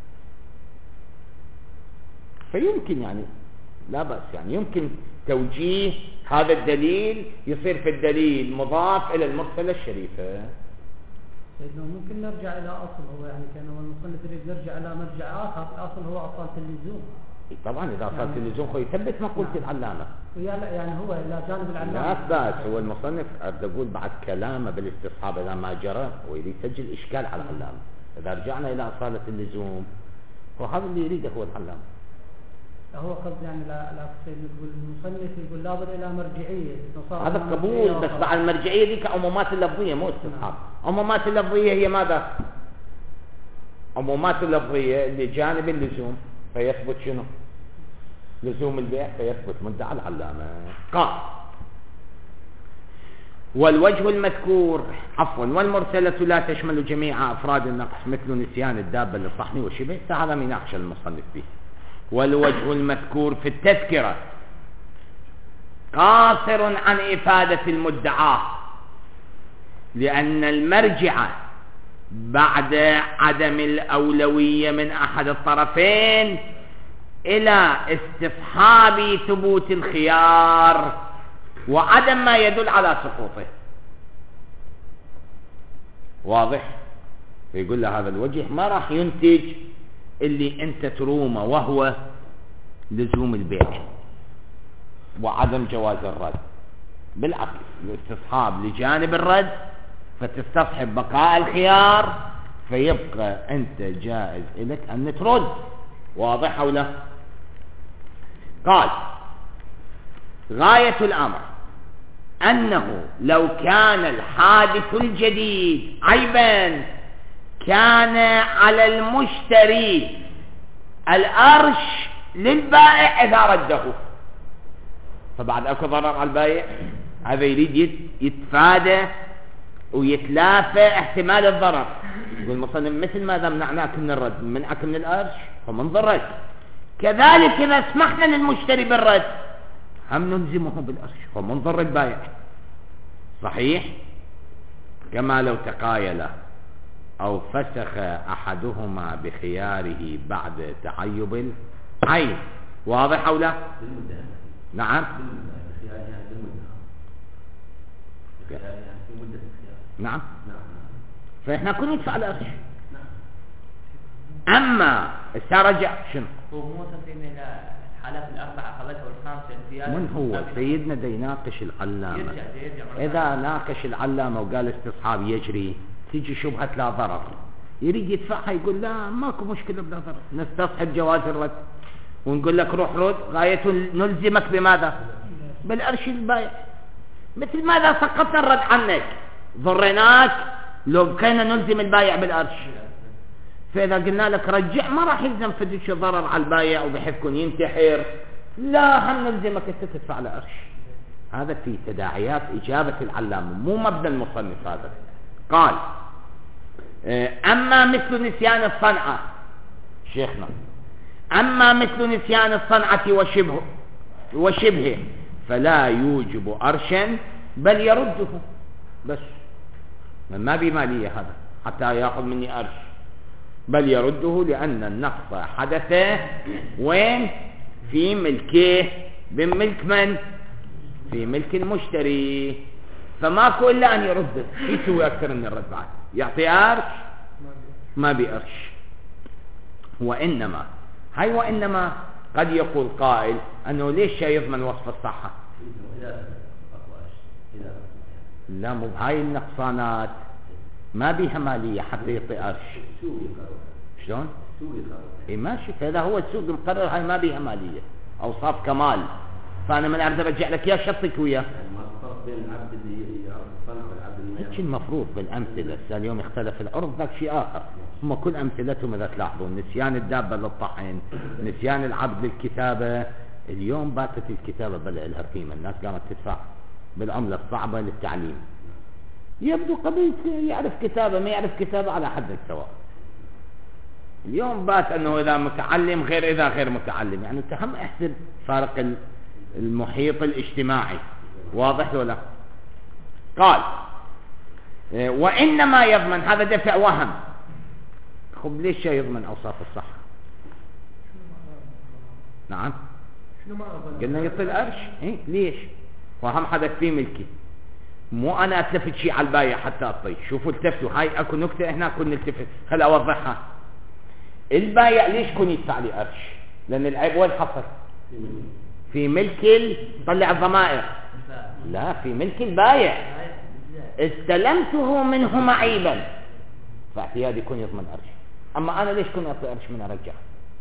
فيمكن يعني لا بأس، يعني يمكن توجيه هذا الدليل يصير في الدليل مضاف إلى المرسلة الشريفة. سيدنا ممكن نرجع إلى أصل، هو يعني كان المصنف يريد نرجع إلى مرجع آخر، الأصل هو أصالة اللزوم. طبعا إذا أصالة اللزوم هو يثبت مقولة العلامة. يعني هو إلى جانب العلامة. لا أثبات، هو المصنف أقول بعد كلامه بالاستصحاب إذا ما جرى ويريد يسجل إشكال على العلامة. إذا رجعنا إلى أصالة اللزوم وهذا اللي يريده هو العلامة. هو قصد يعني لا سيدنا يقول المصنف يقول لابد إلى مرجعية. هذا قبول، بس بعد المرجعية دي كعمومات اللفظية مو استصحاب. عمومات اللفظية هي ماذا؟ عمومات اللفظية لجانب اللزوم فيثبت شنو؟ لزوم البيع فيثبت مدعى العلامة. قال: والوجه المذكور والمرسلة لا تشمل جميع أفراد النقص مثل نسيان الدابة للصحن وشبه، هذا يناقش المصنف به. والوجه المذكور في التذكرة قاصر عن إفادة المدعى، لأن المرجع بعد عدم الأولوية من أحد الطرفين إلى استصحاب ثبوت الخيار وعدم ما يدل على سقوطه. واضح؟ فيقول له هذا الوجه ما راح ينتج اللي انت ترومه، وهو لزوم البيع وعدم جواز الرد. بالعكس، الاستصحاب لجانب الرد فتستصحب بقاء الخيار، فيبقى انت جائز لك ان ترد. واضح او لا؟ قال: غاية الامر انه لو كان الحادث الجديد عيبا كان على المشتري الأرش للبائع إذا رده. فبعد أكو ضرر على البائع، هذا يريد يتفادى ويتلافى احتمال الضرر. يقول المصنف مثل ماذا منعناك من الرد، منعك من الأرش فمن ضرك، كذلك إذا سمحنا للمشتري بالرد هم نلزمه بالأرش فمن ضر البائع. صحيح؟ كما لو تقايل أو فسخ أحدهما بخياره بعد تعيب العين. واضح أو لا؟ نعم. نعم. فإحنا كنا ندفع الأرش. أما استرجع شنو؟ هو مو تقسيم إلى الحالات الأربعة قبلها والخامسة الزيادة. من هو سيدنا دا يناقش العلامة؟ يرجع إذا ناقش العلامة وقال استصحاب يجري، تيجي شبهة لا ضرر، يريد يدفعها يقول لا ماكو مشكلة بلا ضرر، نستصحب جواز الرد ونقول لك روح رد، غاية نلزمك بماذا؟ بالأرش البايع. مثل ماذا سقطنا الرد عنك، ضرناك لو بقينا نلزم البايع بالأرش. فإذا قلنا لك رجع ما راح يلزم فدش ضرر على البايع وبحيث يكون ينتحر، لا هم نلزمك انت تدفع الأرش. هذا في تداعيات إجابة العلامة، مو مبنى المصنف هذا. قال أما مثل نسيان الصنعة، شيخنا، أما مثل نسيان الصنعة وشبهه فلا يوجب أرشا بل يرده، بس ما بمالية هذا حتى يأخذ مني أرش، بل يرده لأن النقص حدث وين؟ في ملكه، بملك من؟ في ملك المشتري، فماكو إلا أن يرده. يسوي أكثر من الرد بعد، يعطي أرش ما بأرش. وإنما هاي وإنما قد يقول قائل أنه ليش يضمن وصف الصحة؟ لا، مو هاي النقصانات ما بيها مالية حتى يعطي أرش. شلون؟ إيه ماشي، فإذا هو السوق مقرر هاي ما بيها مالية، أوصاف كمال، فأنا من أرد أرجع لك يا شطك وياه. هيك المفروض بالأمثلة. اليوم اختلف العرض، ذاك شيء آخر. هم كل أمثلتهم إذا تلاحظون، نسيان الدابة للطحن، نسيان العبد للكتابة. اليوم باتت الكتابة بلع لها قيمة، الناس قامت تدفع بالعملة الصعبة للتعليم. يبدو قبل يعرف كتابة ما يعرف كتابة على حد سواء. اليوم بات أنه إذا متعلم غير إذا غير متعلم، يعني تهم احسب فارق المحيط الاجتماعي. واضح ولا؟ قال وإنما يضمن، هذا دفع وهم. خب ليش يضمن أوصاف الصحة؟ نعم قلنا يعطي الأرش. إيه ليش؟ وهم حدث في ملكي، مو أنا أتلفت شيء على البايع حتى أطي. شوفوا التفتوا، هاي أكو نكتة هنا كن نلتفت، خل أوضحها. البايع ليش كن يدفع لي أرش؟ لأن العيب وين حصل؟ في ملك طلع الضمائر، لا في ملك البايع، استلمته منه معيبا، فاعتيادي يكون يضمن أرش. أما أنا ليش كن أعطي أرش من أرجع؟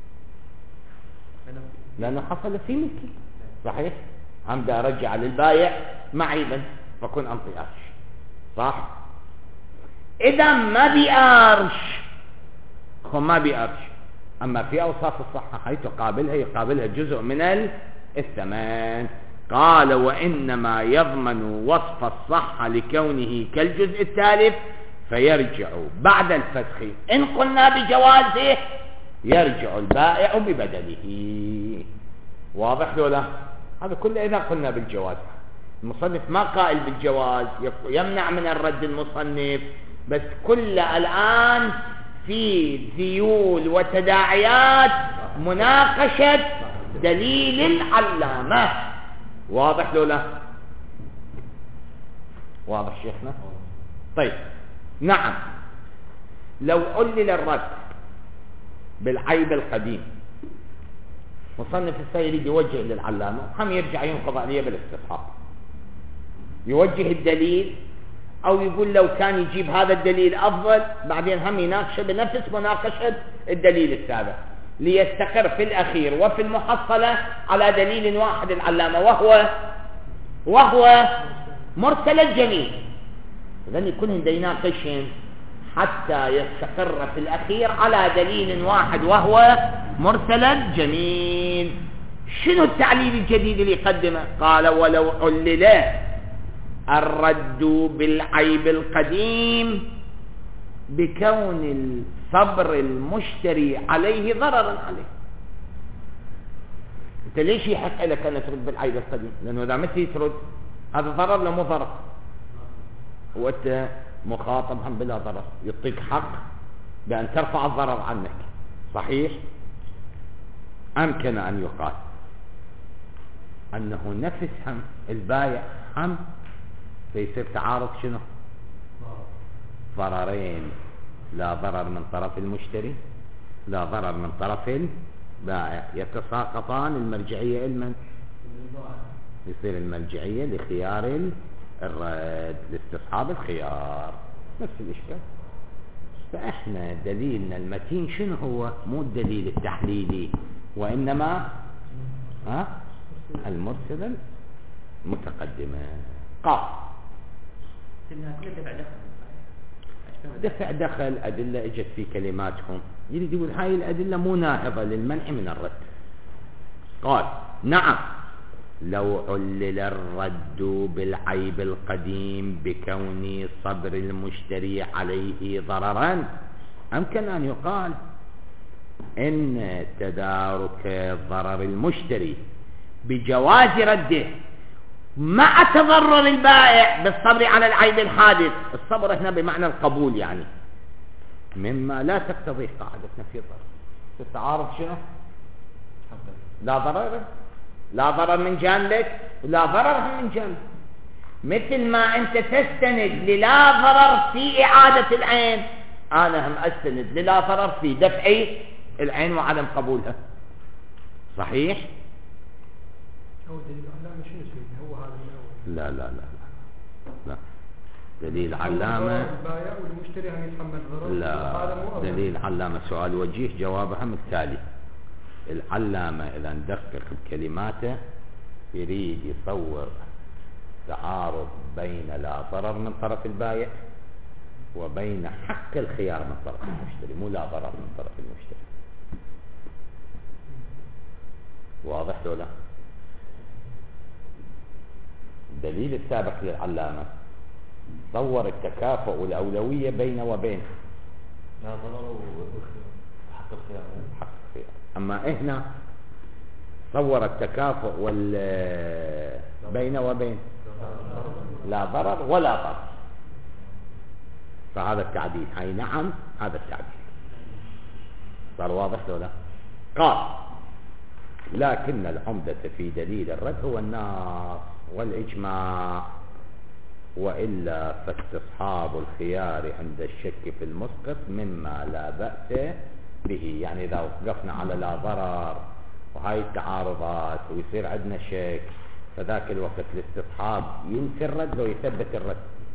لأنه حصل في ملكي، صحيح؟ عمد أرجع للبايع معيبا فكن أنطي أرش، صح؟ إذا ما بأرش، ما بأرش. أما في أوصاف الصحة حيث يقابلها جزء من الثمان. قال وإنما يضمن وصف الصحة لكونه كالجزء الثالث، فيرجع بعد الفسخ إن قلنا بجوازه يرجع البائع ببدله. واضح ولا؟ هذا كله إذا قلنا بالجواز. المصنف ما قائل بالجواز، يمنع من الرد المصنف، بس كل الآن في ذيول وتداعيات مناقشة دليل العلامة. واضح لولا؟ واضح شيخنا؟ طيب نعم، لو علل الرد بالعيب القديم، مصنف السيد يوجه للعلامة، هم يرجع ينقض عليه بالاستصحاب، يوجه الدليل أو يقول لو كان يجيب هذا الدليل أفضل، بعدين هم يناقشه بنفس مناقشة الدليل السابق، ليستقر في الأخير وفي المحصلة على دليل واحد العلامة وهو مرسل الجميل. إذن يكون يناقشهم حتى يستقر في الأخير على دليل واحد وهو مرسل الجميل. شنو التعليل الجديد اللي يقدمه؟ قال ولو علل الرد بالعيب القديم بكون الصبر المشتري عليه ضررا عليه. انت ليش يحق لك ان ترد بالعيب القديم؟ لانه اذا متى ترد هذا ضرر ولا مو ضرر؟ وأنت مخاطب هم بلا ضرر، يعطيك حق بأن ترفع الضرر عنك، صحيح؟ أمكن أن يقال أنه نفس هم البايع هم فيصير تعارض شنو؟ ضررين، لا ضرر من طرف المشتري لا ضرر من طرف البائع، يتساقطان. المرجعية لمن؟ يصير المرجعية لخيار الرد، لاستصحاب الخيار، نفس الإشكال. فإحنا دليلنا المتين شنو هو؟ مو الدليل التحليلي، وإنما المرسل المتقدمة. قال دفع دخل أدلة اجت في كلماتهم، يريد يقول هاي الأدلة مو ناهضة للمنع من الرد. قال نعم لو علل الرد بالعيب القديم بكون صبر المشتري عليه ضررا، أمكن أن يقال إن تدارك ضرر المشتري بجواز رده مع تضرر البائع بالصبر على العيب الحادث، الصبر هنا بمعنى القبول يعني، مما لا تقتضيه قاعدتنا في ضرر. التعارض شنو؟ لا ضرر من جانبك ولا ضرر من جانبك، مثل ما أنت تستند للا ضرر في إعادة العين، أنا هم أستند للا ضرر في دفع العين وعدم قبولها، صحيح؟ هو دليل علامة شنو سيدنا؟ هو هذا الأول؟ لا لا لا لا دليل علامة البائع والمشتري هم يتحمل ضرر. لا، دليل علامة سؤال وجيه جوابها التالي. العلامة إذا ندقق بكلماته يريد يصور تعارض بين لا ضرر من طرف البائع وبين حق الخيار من طرف المشتري، مو لا ضرر من طرف المشتري. واضح ولا؟ الدليل السابق للعلامة صور التكافؤ والأولوية بين وبين لا ضرر وحق الخيار. حق الخيار. أما هنا صور التكافؤ بين وبين لا ضرر ولا ضرر، فهذا التعديل. هاي نعم هذا التعديل صار واضح ولا؟ قال لكن العمدة في دليل الرد هو النص والإجماع، وإلا فاستصحاب الخيار عند الشك في المسقط مما لا بأس به. يعني إذا وقفنا على لا ضرر وهاي التعارضات ويصير عندنا شك، فذاك الوقت الاستصحاب ينفي الرد لو يثبت الرد،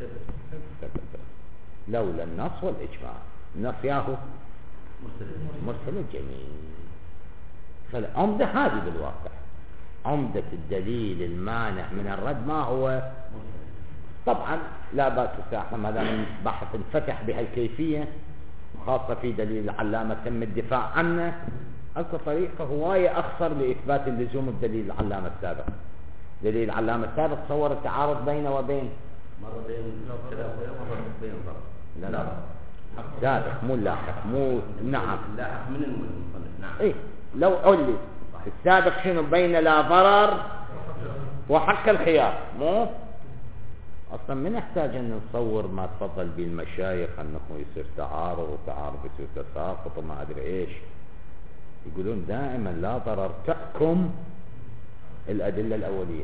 لولا النص والإجماع. النص ياهو مرسل الجميع. فالعمدة هذه بالواقع عمدة الدليل المانع من الرد ما هو؟ طبعا لا بأس ساحة ما دام بحث انفتح بهالكيفية، خاصة في دليل العلامة تم الدفاع عنه، أكو طريقة هواية أخصر لإثبات اللزوم الدليل العلامة السابق. دليل العلامة السابق صور التعارض بين وبين، مرة بين ضرر. لا سابق مو لاحق، مو نعم لاحق من المصنف. نعم إيه لو علي السابق شنو؟ بين لا ضرر وحق الخيار. مو اصلا من نحتاج ان نصور ما تفضل به المشايخ انه يصير تعارض وتعارض يصير تساقط وما ادري ايش. يقولون دائما لا ضرر تحكم الادله الاوليه،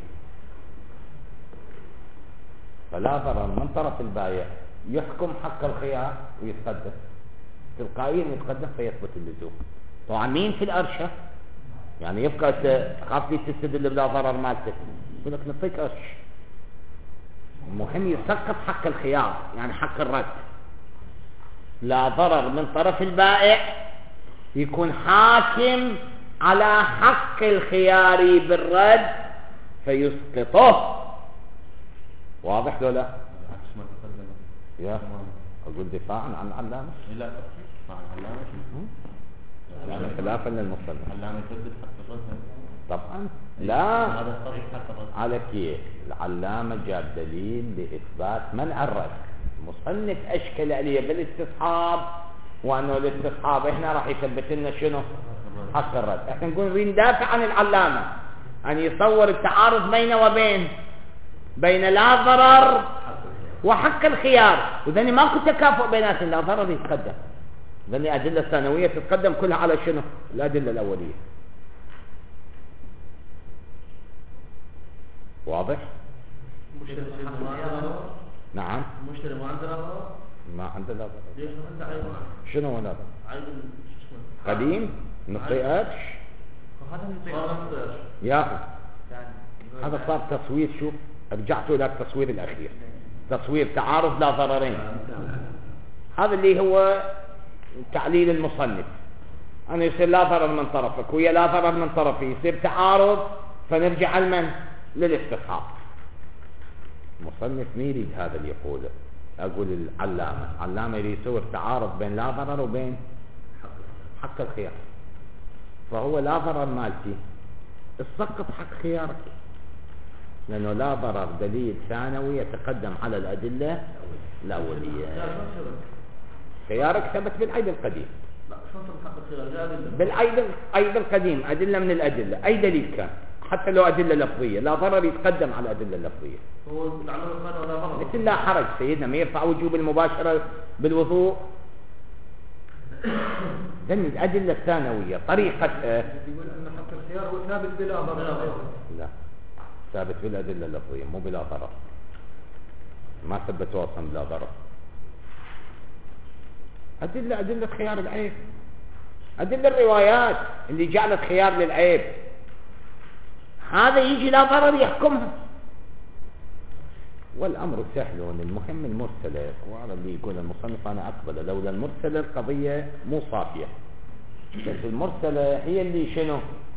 فلا ضرر من طرف البائع يحكم حق الخيار ويتقدم تلقائيا، يتقدم فيثبت اللزوم. طبعا مين في الارشه؟ يعني يبقى خاف لي تستدل بلا ضرر مالتك، يقول لك نعطيك قرش. المهم يسقط حق الخيار يعني حق الرد. لا ضرر من طرف البائع يكون حاكم على حق الخيار بالرد فيسقطه. واضح ولا؟ عكس ما تقدم. يا اقول دفاعا عن العلامه؟ لا دفاعا عن العلامه يعني خلافا للمصنف. العلامه يثبت حق الرد طبعا لا، هذا صريح حق الرد. على كيف؟ العلامة جاب دليل لإثبات منع الرد، مصنف أشكل عليه بالاستصحاب، وأنه الاستصحاب هنا راح يثبت لنا شنو؟ حق الرد. احنا نقول ندافع عن العلامة أن يصور التعارض بين وبين لا ضرر وحق الخيار، وذني ماكو تكافؤ بيناتهم، لا ضرر يتقدم. ذني أدلة ثانوية تتقدم كلها على شنو؟ الأدلة الأولية. واضح؟ مشتري ما عنده. نعم. مشتري ما عنده ضرر. ما عنده لا ضرر. ليش ما عنده عيب؟ شنو لا ضرر؟ عيب قديم نطي قرش. وهذا من طيب يا أخي يعني هذا صار تصوير. شوف رجعتوا إلى التصوير الأخير، تصوير تعارض لا ضررين. هذا اللي هو تعليل المصنف، أنا يصير لا ضرر من طرفك ويا لا ضرر من طرفي، يصير تعارض، فنرجع لمن؟ للاستصحاب. المصنف ما يريد هذا اللي يقوله، أقول العلامة يريد يصور تعارض بين لا ضرر وبين حق الخيار، فهو لا ضرر مالتي اسقط حق خيارك، لأنه لا ضرر دليل ثانوي يتقدم على الأدلة الأولية. خيارك ثبت بالعيب القديم. لا شلون حق الخيار؟ بالعيب القديم أدلة من الأدلة، أي دليل كان، حتى لو أدلة لفظية لا ضرر يتقدم على أدلة لفظية. هو العمل الخير ولا ضرر؟ مثل لا حرج سيدنا، ما يرفع وجوب المباشرة بالوضوء. ذن الأدلة الثانوية طريقة يقول أن حق الخيار هو ثابت بلا ضرر. لا، ثابت بالأدلة اللفظية مو بلا ضرر، ما ثبتوا أصلا بلا ضرر. أدلة خيار العيب، أدلة الروايات اللي جعلت خيار للعيب، هذا يجي لا ضرر يحكمها. والأمر سهل. المهم المرسلة، وهذا اللي يقول المصنف أنا أقبل، لولا المرسلة القضية مو صافية، بس المرسلة هي اللي شنو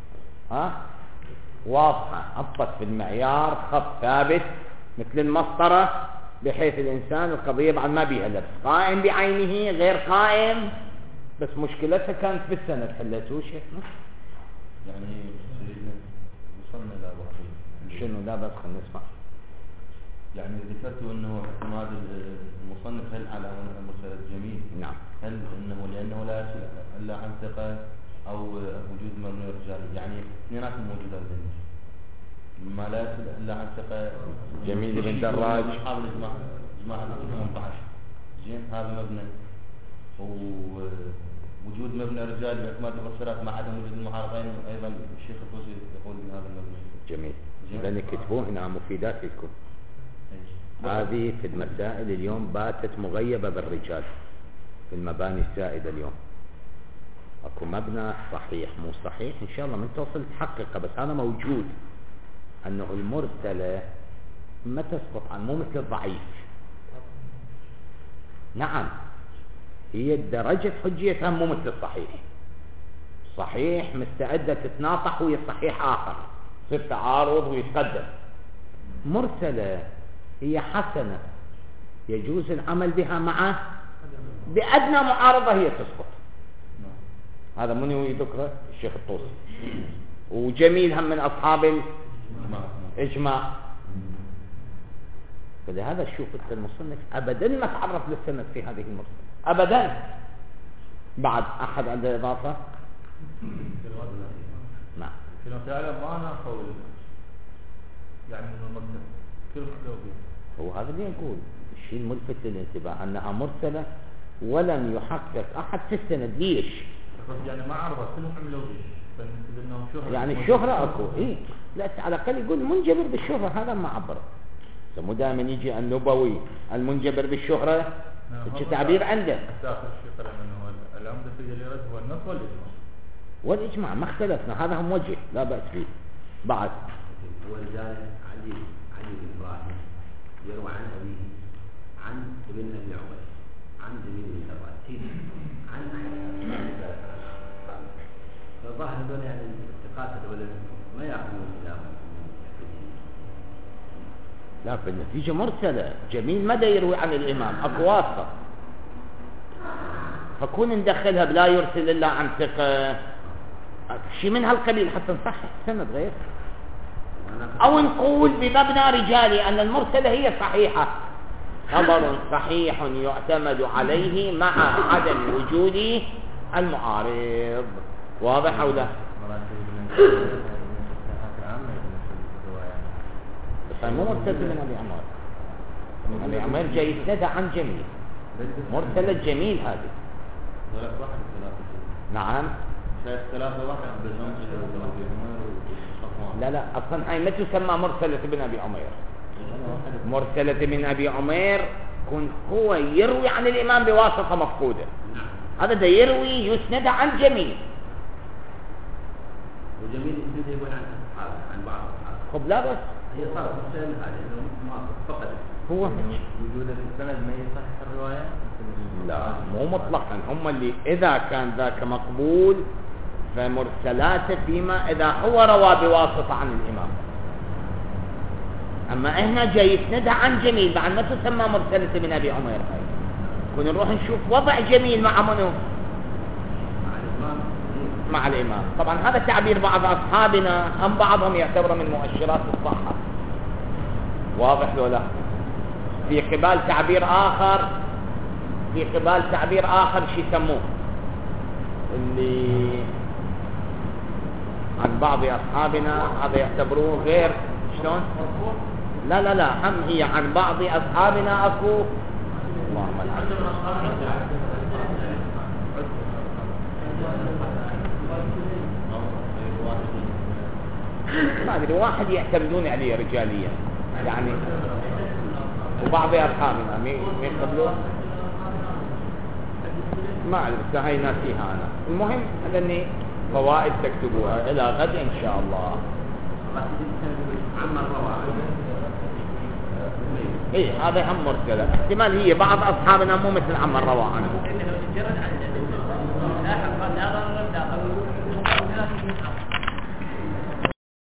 واضحة، حطت في المعيار خط ثابت مثل المسطرة، بحيث الإنسان القضية بعد ما بيها لبس، قائم بعينه غير قائم، بس مشكلتها كانت في السنة حلتوه شيخنا. يعني سيدنا وصلنا إلى وقت شنو؟ لا بس خلينا نسمع. يعني ذكرتوا أنه اعتماد المصنف هل على مرسل الجميل؟ نعم. هل أنه لأنه لا يصل إلا عن ثقة أو وجود مبني رجالي، يعني اثنيناتهم موجودات ذهني، ما لا يصل إلا عن ثقة. جميل بن دراج أصحاب الإجماع 18 زين، هذا مبنى، ووجود مبنى رجالي باعتماد المرسلات مع عدم وجود المعارضين، أيضا الشيخ الطوسي يقول بهذا المبنى. جميل. لأن كتبوه هنا مفيدات لكم. هذه في المسائل اليوم باتت مغيبة بالرجال في المباني السائدة اليوم. اكو مبنى صحيح مو صحيح ان شاء الله من توصل تحققه، بس هذا موجود انه المرسلة ما تسقط عن، مو مثل الضعيف. نعم هي درجة حجيتها مو مثل الصحيح. صحيح مستعدة تتناطح ويا صحيح آخر، يصير تعارض ويتقدم. مرسلة هي حسنة يجوز العمل بها معه، بأدنى معارضة هي تسقط. هذا من يذكره الشيخ الطوسي، وجميل هم من أصحاب الإجماع. فلهذا شوف المصنف أبدا ما تعرف للسند في هذه المرسلة أبدا. بعد أحد عنده إضافة؟ نعم. في المسائل ما ناخذ يعني من المرسل كل خلوبي. هو هذا اللي يقول الشيء الملفت للانتباه أنها مرسلة ولم يحقق أحد في السند. ليش؟ يعني ما عرضت كلهم عملوا به يعني الشهرة أكو إيه، لا على الأقل يقول منجبر بالشهرة، هذا ما عبر. مو دائما يجي النبوي المنجبر بالشهرة تعبير عنده. أساس الشيء طلع منه العمدة في الجليرات هو النص والإجماع. والإجماع ما اختلفنا، هذا هم وجه لا بأس فيه. بعد ولذلك علي بن إبراهيم يروى عن أبيه عن ابن أبي عمر عن جميل بن دراج عن فالظاهر هذول يعني الثقات هذول ما يأخذون كلامهم. لا في النتيجة مرسلة. جميل مدى يروي عن الإمام أكو واسطة، فكون ندخلها بلا يرسل إلا عن ثقة شيء من هالقبيل حتى نصحح سند غير، أو نقول بمبنى رجالي أن المرسلة هي صحيحة، خبر صحيح يعتمد عليه مع عدم وجود المعارض. واضح أو لا؟ بس مو مرتد من أبي عمر. ابي عمير جاي يسندها عن جميل، مرسلة جميل هذه. ولك واحد ثلاثة. نعم. شايف ثلاثة واحد بالجمع أبي عمير وصفوان. لا اصلا هاي ما تسمى مرسلة ابن ابي عمير. مرسلة ابن ابي عمير كن هو يروي عن الامام بواسطة مفقودة. هذا ده يروي يسند عن جميل. وجميل يسند يقول عن أصحابه عن بعض أصحابه. خب لا بس هي صارت مسألة هذه إنه ما فقد هو وجوده في السند ما يصح الرواية؟ لا مو مطلقا، هم اللي اذا كان ذاك مقبول فمرسلاته فيما اذا هو روى بواسطة عن الامام. اما هنا جاي يسندها عن جميل بعد ما تسمى مرسلة ابن ابي عمير. هاي كنا نروح نشوف وضع جميل مع منو؟ مع الامام. طبعا هذا تعبير بعض اصحابنا، ام بعضهم يعتبر من مؤشرات الصحة. واضح لو لا؟ في قبال تعبير اخر شو يسموه اللي عن بعض اصحابنا هذا يعتبروه غير شلون؟ لا هم هي عن بعض اصحابنا اكو اللهم ما ادري واحد يعتمدون عليه رجاليا يعني، وبعض اصحابنا مين قبلوه ما اعرف هاي ناسيها انا. المهم اني فوائد تكتبوها الى غد ان شاء الله. ايه هذا هم مرسله، احتمال هي بعض اصحابنا مو مثل عمر روى عنه. انه مجرد عن لا حق لا ضرر لا ضرر